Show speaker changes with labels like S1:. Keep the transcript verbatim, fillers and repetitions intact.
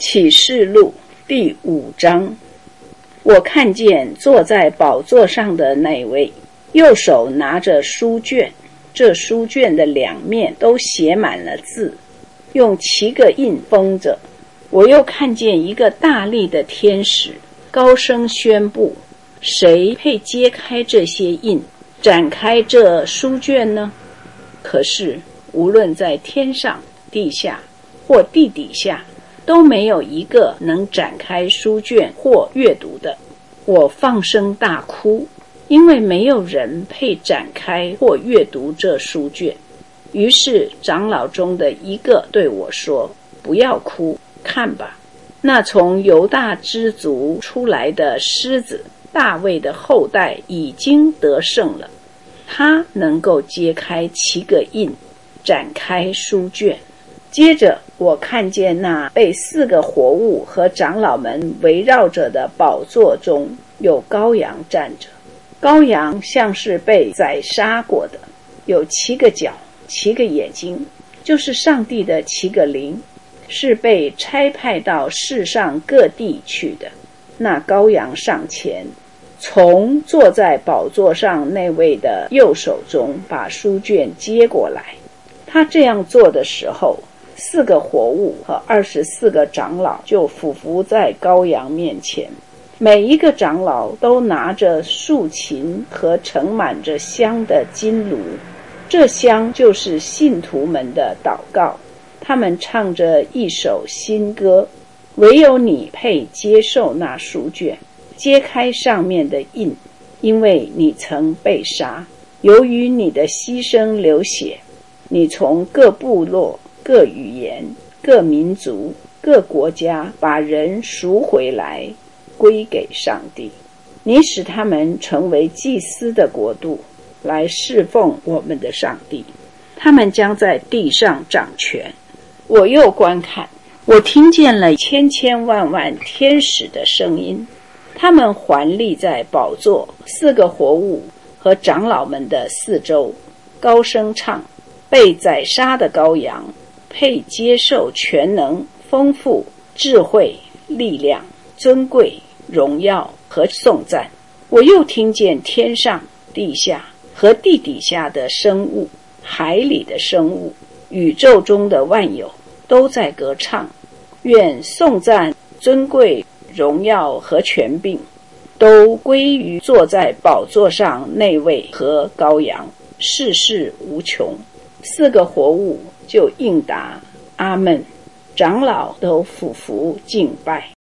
S1: 启示录第五章，我看见坐在宝座上的那位，右手拿着书卷，这书卷的两面都写满了字，用七个印封着。我又看见一个大力的天使，高声宣布：谁配揭开这些印，展开这书卷呢？可是无论在天上、地下或地底下，都没有一个能展开书卷或阅读的。我放声大哭，因为没有人配展开或阅读这书卷。于是长老中的一个对我说：不要哭，看吧，那从犹大支族出来的狮子大卫的后代已经得胜了，他能够揭开七个印，展开书卷。接着我看见那被四个活物和长老们围绕着的宝座中有羔羊站着，羔羊像是被宰杀过的，有七个角，七个眼睛，就是上帝的七个灵，是被差派到世上各地去的。那羔羊上前，从坐在宝座上那位的右手中把书卷接过来。他这样做的时候，四个活物和二十四个长老就俯伏在羔羊面前，每一个长老都拿着竖琴和盛满着香的金炉，这香就是信徒们的祷告。他们唱着一首新歌：唯有你配接受那书卷，揭开上面的印，因为你曾被杀，由于你的牺牲流血，你从各部落、各语言、各民族、各国家把人赎回来，归给上帝。你使他们成为祭司的国度，来侍奉我们的上帝。他们将在地上掌权。我又观看，我听见了千千万万天使的声音，他们环立在宝座、四个活物和长老们的四周，高声唱：被宰杀的羔羊配接受全能、丰富、智慧、力量、尊贵、荣耀和颂赞。我又听见天上、地下和地底下的生物、海里的生物、宇宙中的万有都在歌唱，愿颂赞、尊贵、荣耀和权柄都归于坐在宝座上那位和羔羊，世世无穷。四个活物就应答阿们，长老都俯伏敬拜。